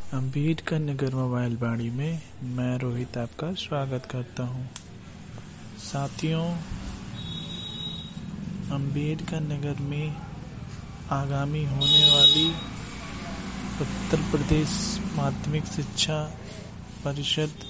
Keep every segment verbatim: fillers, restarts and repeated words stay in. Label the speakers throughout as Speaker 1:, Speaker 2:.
Speaker 1: Ambedkar Nagar mobile वाणी में मैं रोहित आपका स्वागत करता हूं। साथियों, अम्बेडकर नगर में आगामी होने वाली उत्तर प्रदेश माध्यमिक शिक्षा परिषद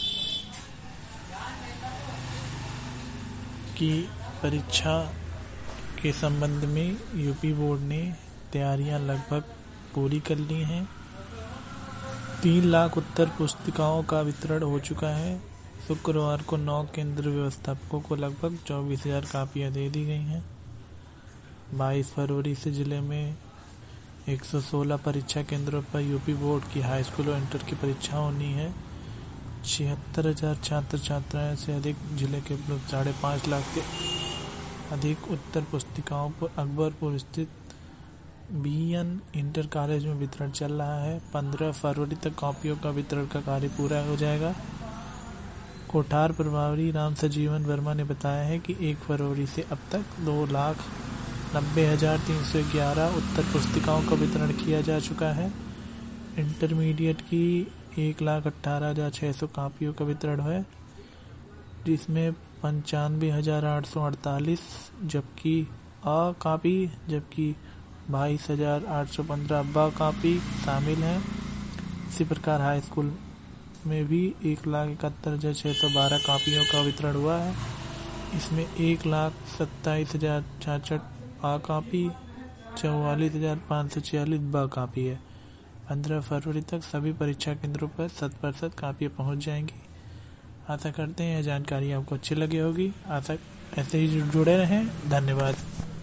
Speaker 1: की परीक्षा के संबंध में यूपी बोर्ड ने तैयारियां लगभग पूरी कर ली हैं। तीन लाख उत्तर पुस्तिकाओं का वितरण हो चुका है। शुक्रवार को नौ केंद्र व्यवस्थापकों को लगभग चौबीस हजार कापियां दे दी गई हैं। बाईस फरवरी से जिले में एक सौ सोलह परीक्षा केंद्रों पर यूपी बोर्ड की हाई स्कूल और इंटर की परीक्षा होनी है। छिहत्तर हजार छात्र छात्राएं से अधिक जिले के साढ़े पाँच लाख से अधिक उत्तर पुस्तिकाओं पर अकबरपुर स्थित बी एन इंटर कॉलेज में वितरण चल रहा है। पंद्रह फरवरी तक कॉपियों का वितरण का कार्य पूरा हो जाएगा। कोठार प्रभारी राम सजीवन वर्मा ने बताया है कि एक फरवरी से अब तक दो लाख नब्बे हजार तीन सौ ग्यारह उत्तर पुस्तिकाओं का वितरण किया जा चुका है। इंटरमीडिएट की एक लाख अट्ठारह हजार छः सौ कापियों का वितरण है, जिसमें पंचानवे हजार आठ सौ अड़तालीस जबकि अ कापी जबकि बाईस हजार आठ सौ पंद्रह ब कापी शामिल हैं। इसी प्रकार हाई स्कूल में भी एक लाख इकहत्तर हजार छः सौ बारह कापियों का वितरण हुआ है। इसमें एक लाख सत्ताईस हजार छाछठ आ कापी, चौवालीस हजार पाँच सौ छियालीस ब कापी है। पंद्रह फरवरी तक सभी परीक्षा केंद्रों पर शत प्रतिशत कापियाँ पहुँच जाएंगी। आशा करते हैं यह जानकारी आपको अच्छी लगी होगी। आशा ऐसे ही जुड़े रहें। धन्यवाद।